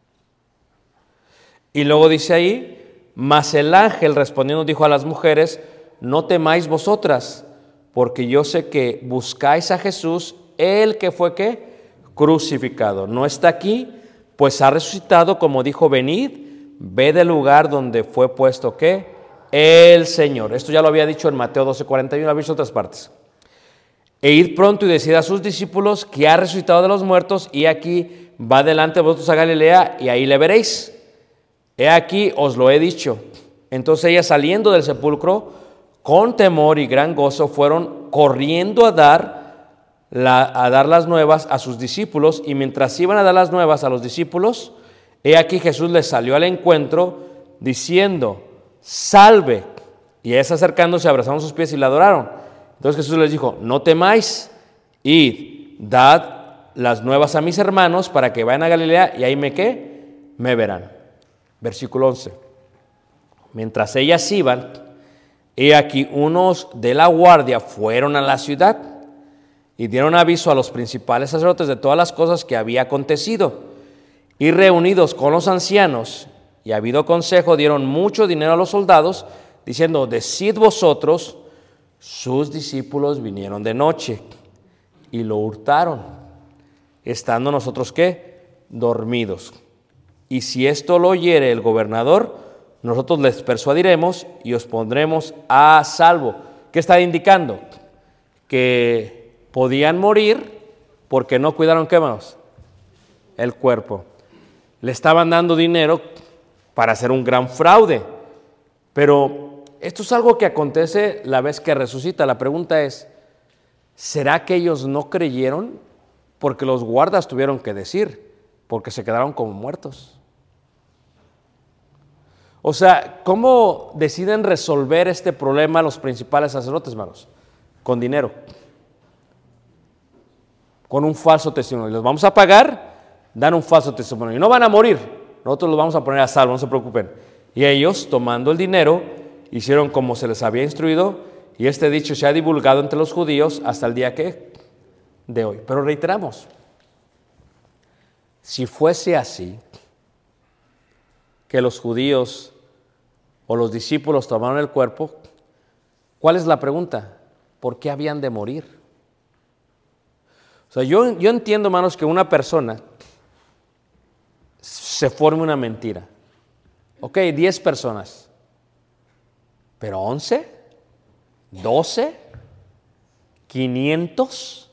Y luego dice ahí: mas el ángel respondiendo dijo a las mujeres: no temáis vosotras, porque yo sé que buscáis a Jesús, el que fue ¿qué? Crucificado. No está aquí, pues ha resucitado, como dijo. Venid, ved el lugar donde fue puesto ¿qué? El Señor. Esto ya lo había dicho en Mateo doce cuarenta y uno, lo habéis visto en otras partes. E id pronto y decid a sus discípulos que ha resucitado de los muertos, y aquí va delante de vosotros a Galilea, y ahí le veréis. He aquí os lo he dicho. Entonces ellas, saliendo del sepulcro con temor y gran gozo, fueron corriendo a dar La, a dar las nuevas a sus discípulos, y mientras iban a dar las nuevas a los discípulos, he aquí Jesús les salió al encuentro diciendo: salve. Y ellas, acercándose, abrazaron sus pies y la adoraron. Entonces Jesús les dijo: no temáis, id, dad las nuevas a mis hermanos para que vayan a Galilea, y ahí me ¿qué? Me verán. Versículo once. Mientras ellas iban, he aquí unos de la guardia fueron a la ciudad y dieron aviso a los principales sacerdotes de todas las cosas que había acontecido. Y reunidos con los ancianos y habido consejo, dieron mucho dinero a los soldados, diciendo: decid vosotros sus discípulos vinieron de noche y lo hurtaron, estando nosotros, ¿qué? Dormidos. Y si esto lo oyere el gobernador, nosotros les persuadiremos y os pondremos a salvo. ¿Qué está indicando? Que podían morir porque no cuidaron, ¿qué más? El cuerpo. Le estaban dando dinero para hacer un gran fraude. Pero esto es algo que acontece la vez que resucita. La pregunta es, ¿será que ellos no creyeron? Porque los guardas tuvieron que decir, porque se quedaron como muertos. O sea, ¿cómo deciden resolver este problema los principales sacerdotes, hermanos? Con dinero. Con un falso testimonio. Les vamos a pagar, dan un falso testimonio. Y no van a morir. Nosotros los vamos a poner a salvo, no se preocupen. Y ellos, tomando el dinero, hicieron como se les había instruido, y este dicho se ha divulgado entre los judíos hasta el día que de hoy. Pero reiteramos, si fuese así, que los judíos o los discípulos tomaron el cuerpo, ¿cuál es la pregunta? ¿Por qué habían de morir? O sea, yo, yo entiendo, hermanos, que una persona se forme una mentira. Ok, diez personas, pero once, doce, quinientos.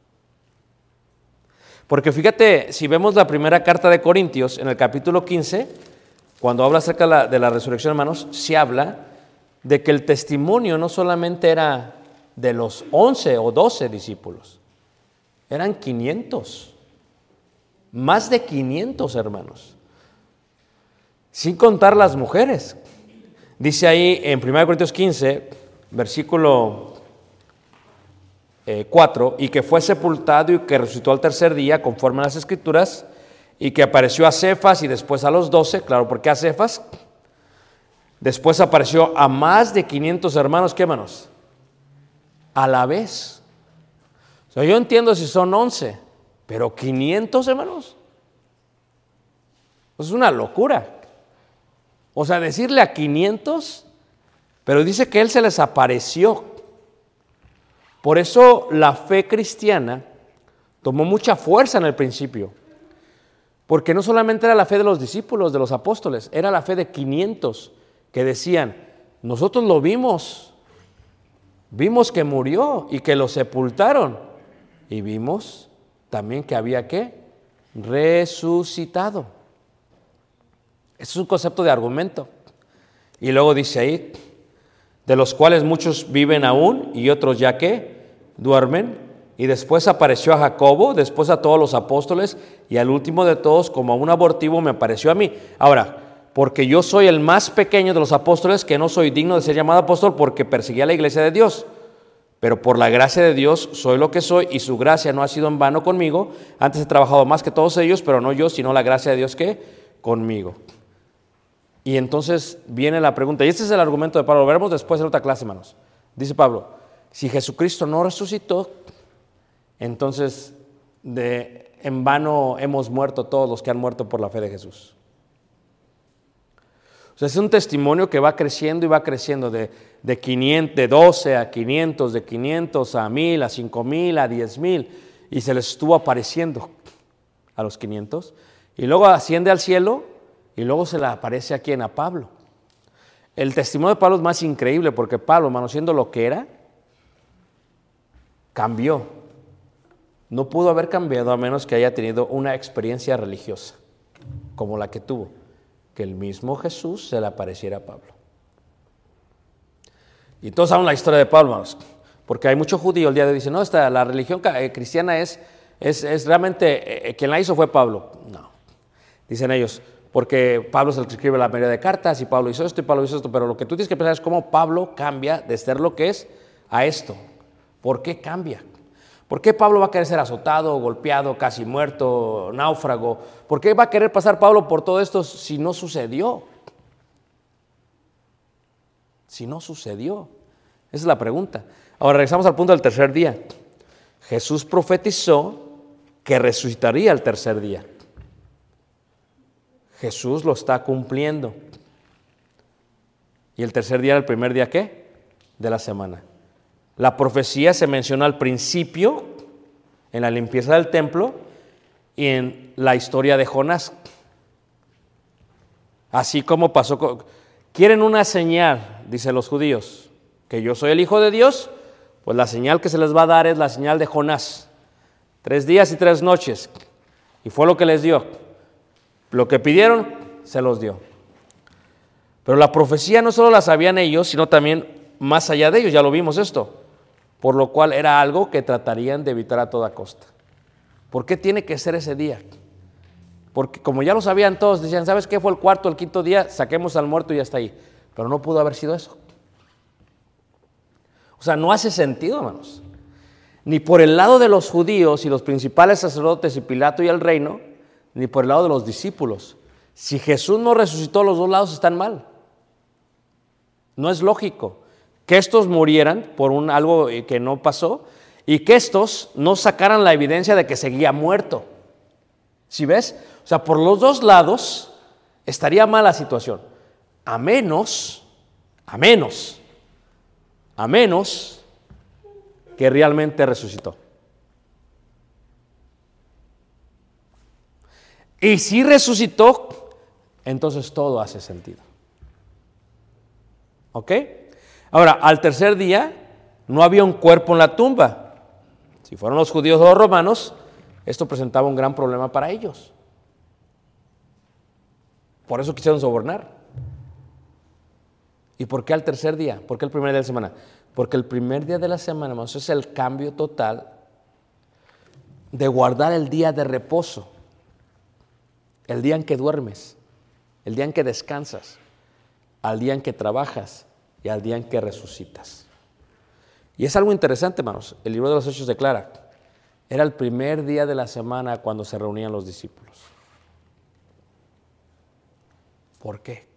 Porque fíjate, si vemos la primera carta de Corintios, en el capítulo quince, cuando habla acerca de la, de la resurrección, hermanos, se habla de que el testimonio no solamente era de los once o doce discípulos, eran quinientos, más de quinientos hermanos, sin contar las mujeres. Dice ahí en primera Corintios quince, versículo eh, cuatro, y que fue sepultado y que resucitó al tercer día, conforme a las Escrituras, y que apareció a Cefas y después a los doce. Claro, ¿por qué a Cefas? Después apareció a más de quinientos hermanos. ¿Qué hermanos? A la vez. O sea, yo entiendo si son once, pero quinientos hermanos. Es una locura. O sea, decirle a quinientos, pero dice que Él se les apareció. Por eso la fe cristiana tomó mucha fuerza en el principio. Porque no solamente era la fe de los discípulos, de los apóstoles, era la fe de quinientos que decían, nosotros lo vimos, vimos que murió y que lo sepultaron. Y vimos también que había ¿qué? Resucitado. Ese es un concepto de argumento. Y luego dice ahí, de los cuales muchos viven aún y otros ya que duermen. Y después apareció a Jacobo, después a todos los apóstoles y al último de todos, como a un abortivo, me apareció a mí. Ahora, porque yo soy el más pequeño de los apóstoles, que no soy digno de ser llamado apóstol porque perseguía la iglesia de Dios. Pero por la gracia de Dios soy lo que soy y su gracia no ha sido en vano conmigo. Antes he trabajado más que todos ellos, pero no yo, sino la gracia de Dios que conmigo. Y entonces viene la pregunta, y este es el argumento de Pablo, lo veremos después en otra clase, hermanos. Dice Pablo, si Jesucristo no resucitó, entonces de, en vano hemos muerto todos los que han muerto por la fe de Jesús. O sea, es un testimonio que va creciendo y va creciendo de, de, quinientos, de doce a quinientos, de quinientos a mil, a cinco mil, a diez mil, y se les estuvo apareciendo a los quinientos, y luego asciende al cielo, y luego se le aparece a quién, a Pablo. El testimonio de Pablo es más increíble porque Pablo, hermano, siendo lo que era, cambió. No pudo haber cambiado a menos que haya tenido una experiencia religiosa, como la que tuvo, que el mismo Jesús se le apareciera a Pablo. Y todos saben la historia de Pablo, hermanos, porque hay muchos judíos el día de hoy dicen, no, esta, la religión cristiana es, es, es realmente, eh, quien la hizo fue Pablo. No, dicen ellos, porque Pablo es el que escribe la mayoría de cartas y Pablo hizo esto y Pablo hizo esto, pero lo que tú tienes que pensar es cómo Pablo cambia de ser lo que es a esto. ¿Por qué cambia? ¿Por qué Pablo va a querer ser azotado, golpeado, casi muerto, náufrago? ¿Por qué va a querer pasar Pablo por todo esto si no sucedió? Si no sucedió. Esa es la pregunta. Ahora regresamos al punto del tercer día. Jesús profetizó que resucitaría el tercer día. Jesús lo está cumpliendo. ¿Y el tercer día era el primer día qué? De la semana. La profecía se menciona al principio, en la limpieza del templo y en la historia de Jonás. Así como pasó con... Quieren una señal, dicen los judíos, que yo soy el Hijo de Dios, pues la señal que se les va a dar es la señal de Jonás. Tres días y tres noches. Y fue lo que les dio. Lo que pidieron, se los dio. Pero la profecía no solo la sabían ellos, sino también más allá de ellos, ya lo vimos esto. Por lo cual era algo que tratarían de evitar a toda costa. ¿Por qué tiene que ser ese día? Porque como ya lo sabían todos, decían, ¿sabes qué? Fue el cuarto, el quinto día, saquemos al muerto y ya está ahí. Pero no pudo haber sido eso. O sea, no hace sentido, hermanos. Ni por el lado de los judíos y los principales sacerdotes y Pilato y el reino, ni por el lado de los discípulos. Si Jesús no resucitó, los dos lados están mal. No es lógico que estos murieran por un, algo que no pasó y que estos no sacaran la evidencia de que seguía muerto. ¿Sí ves? O sea, por los dos lados estaría mal la situación. A menos, a menos, a menos que realmente resucitó. Y si resucitó, entonces todo hace sentido. ¿Ok? Ahora, al tercer día no había un cuerpo en la tumba. Si fueron los judíos o los romanos, esto presentaba un gran problema para ellos. Por eso quisieron sobornar. ¿Y por qué al tercer día? ¿Por qué el primer día de la semana? Porque el primer día de la semana, hermanos, es el cambio total de guardar el día de reposo, el día en que duermes, el día en que descansas, al día en que trabajas y al día en que resucitas. Y es algo interesante, hermanos. El libro de los Hechos declara, era el primer día de la semana cuando se reunían los discípulos. ¿Por qué?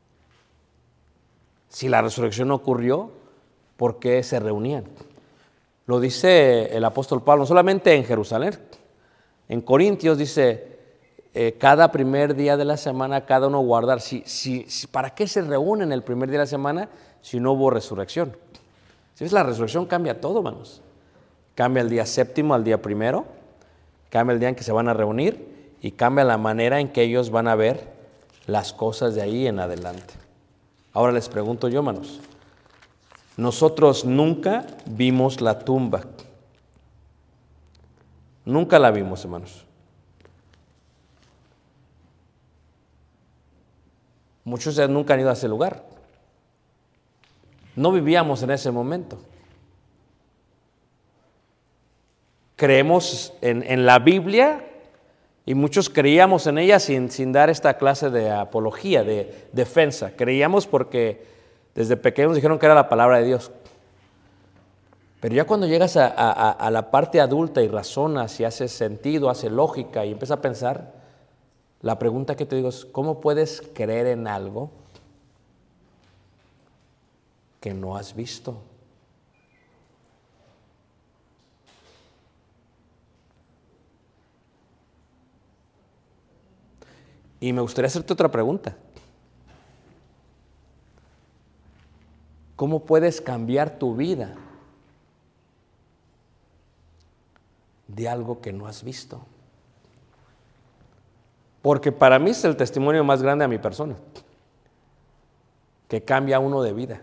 Si la resurrección no ocurrió, ¿por qué se reunían? Lo dice el apóstol Pablo, no solamente en Jerusalén. En Corintios dice, eh, cada primer día de la semana, cada uno guardar. Si, si, si, ¿Para qué se reúnen el primer día de la semana si no hubo resurrección? Si ves, la resurrección cambia todo, hermanos. Cambia el día séptimo al día primero, cambia el día en que se van a reunir y cambia la manera en que ellos van a ver las cosas de ahí en adelante. Ahora les pregunto yo, hermanos, nosotros nunca vimos la tumba. Nunca la vimos, hermanos. Muchos de ustedes nunca han ido a ese lugar. No vivíamos en ese momento. Creemos en, en la Biblia y muchos creíamos en ella sin, sin dar esta clase de apología, de defensa. Creíamos porque desde pequeños dijeron que era la palabra de Dios. Pero ya cuando llegas a, a, a la parte adulta y razonas y haces sentido, hace lógica y empiezas a pensar, la pregunta que te digo es, ¿cómo puedes creer en algo que no has visto? Y me gustaría hacerte otra pregunta. ¿Cómo puedes cambiar tu vida de algo que no has visto? Porque para mí es el testimonio más grande a mi persona, que cambia a uno de vida.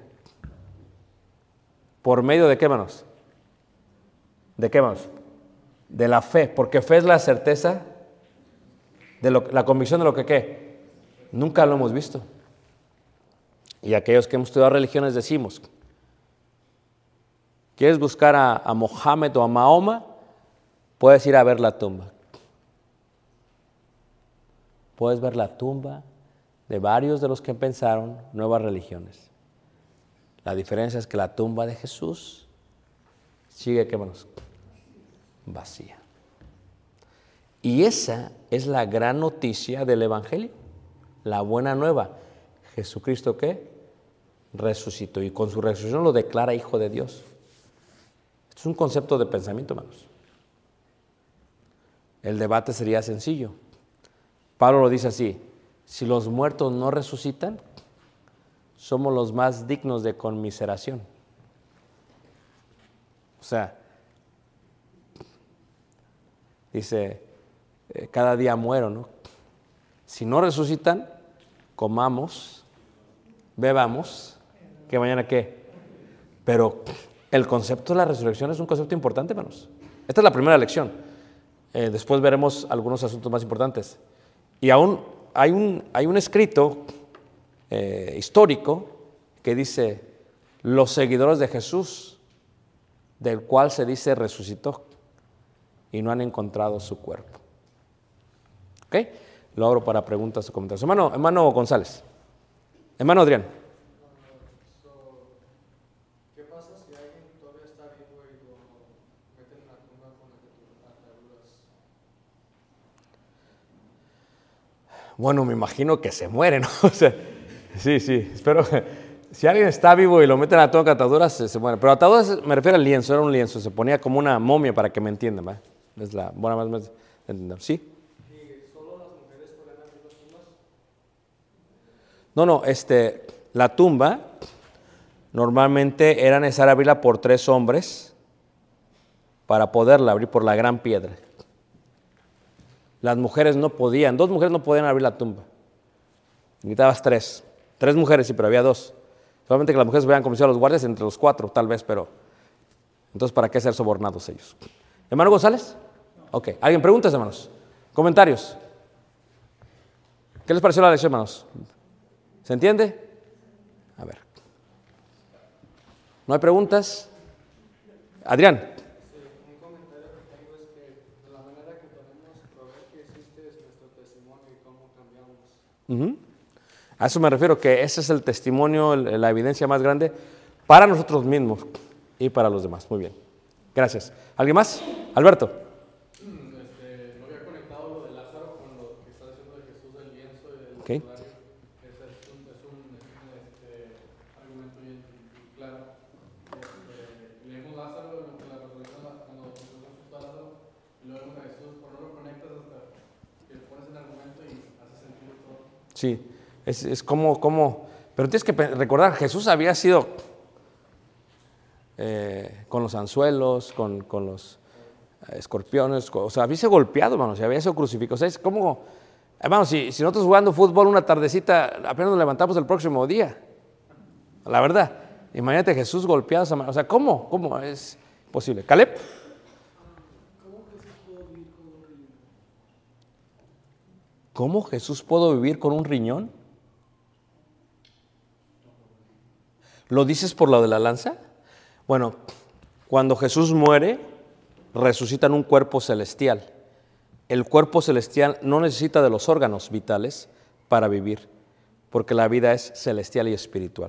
¿Por medio de qué, hermanos? ¿De qué, hermanos? De la fe, porque fe es la certeza, de lo, la convicción de lo que ¿qué? Nunca lo hemos visto. Y aquellos que hemos estudiado religiones decimos, ¿quieres buscar a, a Mohammed o a Mahoma? Puedes ir a ver la tumba. Puedes ver la tumba de varios de los que pensaron nuevas religiones. La diferencia es que la tumba de Jesús sigue, ¿qué, hermanos? Vacía. Y esa es la gran noticia del Evangelio, la buena nueva. Jesucristo, ¿qué? Resucitó, y con su resurrección lo declara Hijo de Dios. Esto es un concepto de pensamiento, hermanos. El debate sería sencillo. Pablo lo dice así, si los muertos no resucitan, somos los más dignos de conmiseración. O sea, dice, eh, cada día muero, ¿no? Si no resucitan, comamos, bebamos, que mañana qué. Pero el concepto de la resurrección es un concepto importante, hermanos. Esta es la primera lección. Eh, después veremos algunos asuntos más importantes. Y aún hay un, hay un escrito eh, histórico que dice, los seguidores de Jesús, del cual se dice resucitó, y no han encontrado su cuerpo. ¿Ok? Lo abro para preguntas o comentarios. Hermano, hermano González. Hermano Adrián. ¿Qué pasa si alguien todavía está vivo y lo meten en la tumba con ataduras? Bueno, me imagino que se muere, ¿no? O sea, sí, sí, espero que si alguien está vivo y lo meten a toda ataduras, se, se muere. Pero ataduras me refiero al lienzo, era un lienzo, se ponía como una momia para que me entiendan, ¿va? Es la buena más, más entender. ¿Sí? ¿Y solo las mujeres pueden abrir las tumbas? No, no, este, la tumba normalmente era necesario abrirla por tres hombres para poderla abrir por la gran piedra. Las mujeres no podían, dos mujeres no podían abrir la tumba. Necesitabas tres. Tres mujeres, sí, pero había dos. Solamente que las mujeres hubieran convencido a los guardias entre los cuatro, tal vez, pero entonces, ¿para qué ser sobornados ellos? ¿Hermano González? Ok. ¿Alguien preguntas, hermanos? ¿Comentarios? ¿Qué les pareció la lección, hermanos? ¿Se entiende? A ver. ¿No hay preguntas? Adrián. Sí, un comentario que tengo es que de la manera que podemos probar que existe es nuestro testimonio y cómo cambiamos. Uh-huh. A eso me refiero, que ese es el testimonio, la evidencia más grande para nosotros mismos y para los demás. Muy bien. Gracias. ¿Alguien más? Alberto. Este, no había conectado lo de Lázaro con lo que está diciendo de Jesús del lienzo y del Okay. sudario. Ese es un, es un, es un este, argumento bien claro. Este, leemos Lázaro en la resurrección, cuando Jesús resucitó a Lázaro, y luego vemos a Jesús, por no lo conectas hasta que le pones el argumento y hace sentido todo. Sí, es, es como, como, pero tienes que recordar, Jesús había sido eh, con los anzuelos, con, con los eh, escorpiones, o sea, había sido golpeado, hermano, se había sido crucificado. O sea, es como, hermano, si, si nosotros jugando fútbol una tardecita, apenas nos levantamos el próximo día. La verdad, imagínate Jesús golpeado, o sea, ¿cómo? ¿Cómo? Es posible. ¿Caleb? ¿Cómo Jesús pudo vivir con un riñón? ¿Lo dices por lo de la lanza? Bueno, cuando Jesús muere, resucita en un cuerpo celestial. El cuerpo celestial no necesita de los órganos vitales para vivir, porque la vida es celestial y espiritual.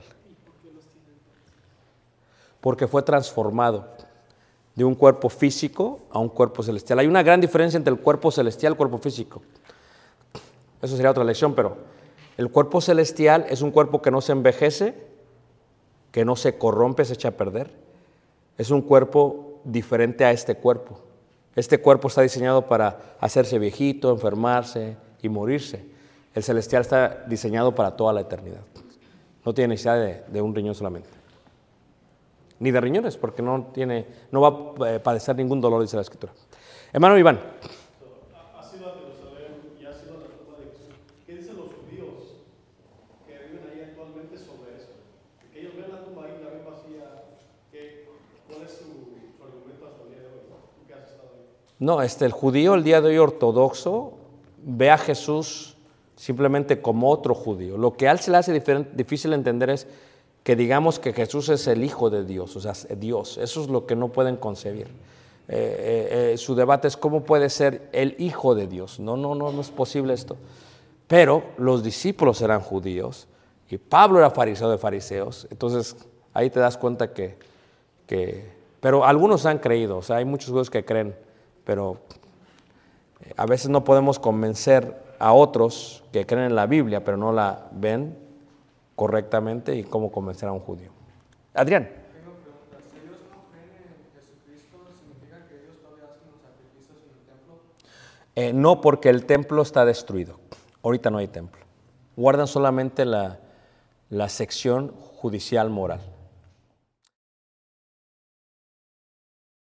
Porque fue transformado de un cuerpo físico a un cuerpo celestial. Hay una gran diferencia entre el cuerpo celestial y el cuerpo físico. Eso sería otra lección, pero el cuerpo celestial es un cuerpo que no se envejece, que no se corrompe, se echa a perder. Es un cuerpo diferente a este cuerpo. Este cuerpo está diseñado para hacerse viejito, enfermarse y morirse. El celestial está diseñado para toda la eternidad. No tiene necesidad de, de un riñón solamente. Ni de riñones, porque no, tiene, no va a padecer ningún dolor, dice la Escritura. Hermano Iván. Has ido a Jerusalén y has ido a la tumba de Jesús. ¿Qué dicen los judíos que viven ahí actualmente sobre eso? Que ellos ven la tumba ahí, la ven vacía. ¿Qué, ¿Cuál es su, su argumento hasta el día de hoy? ¿Tú qué has estado ahí? No, este, el judío el día de hoy ortodoxo ve a Jesús simplemente como otro judío. Lo que a él se le hace difícil entender es que digamos que Jesús es el Hijo de Dios, o sea, Dios. Eso es lo que no pueden concebir. Eh, eh, eh, su debate es cómo puede ser el Hijo de Dios. No, no, no, no es posible esto. Pero los discípulos eran judíos y Pablo era fariseo de fariseos. Entonces ahí te das cuenta que, que... Pero algunos han creído, o sea, hay muchos judíos que creen, pero a veces no podemos convencer a otros que creen en la Biblia, pero no la ven correctamente, y cómo convencer a un judío. Adrián. Tengo preguntas. Si ellos no creen en Jesucristo, ¿significa que ellos todavía hacen los sacrificios en el templo? Eh, no, porque el templo está destruido. Ahorita no hay templo. Guardan solamente la, la sección judicial moral.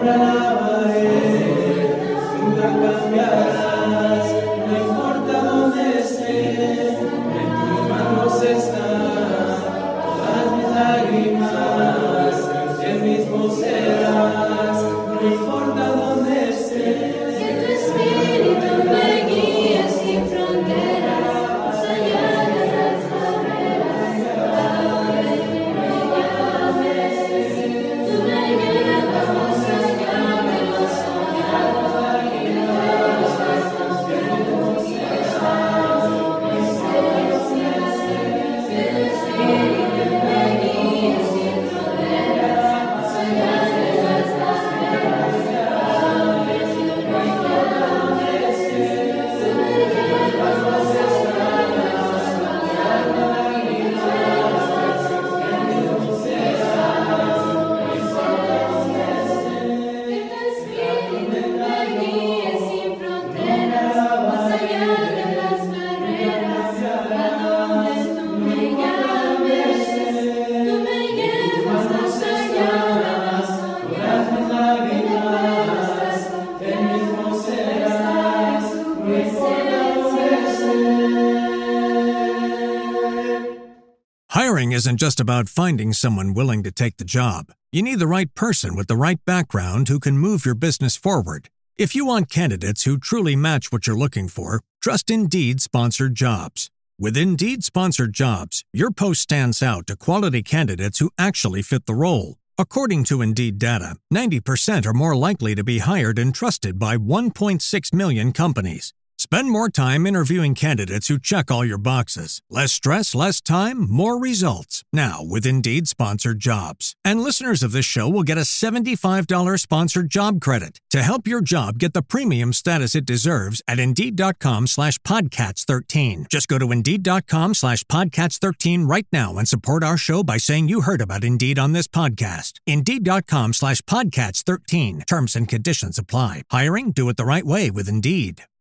Hiring isn't just about finding someone willing to take the job. You need the right person with the right background who can move your business forward. If you want candidates who truly match what you're looking for, trust Indeed Sponsored Jobs. With Indeed Sponsored Jobs, your post stands out to quality candidates who actually fit the role. According to Indeed data, ninety percent are more likely to be hired and trusted by one point six million companies. Spend more time interviewing candidates who check all your boxes. Less stress, less time, more results. Now with Indeed Sponsored Jobs. And listeners of this show will get a seventy-five dollars sponsored job credit to help your job get the premium status it deserves at Indeed.com slash Podcats 13. Just go to Indeed.com slash Podcats 13 right now and support our show by saying you heard about Indeed on this podcast. Indeed.com slash Podcats 13. Terms and conditions apply. Hiring? Do it the right way with Indeed.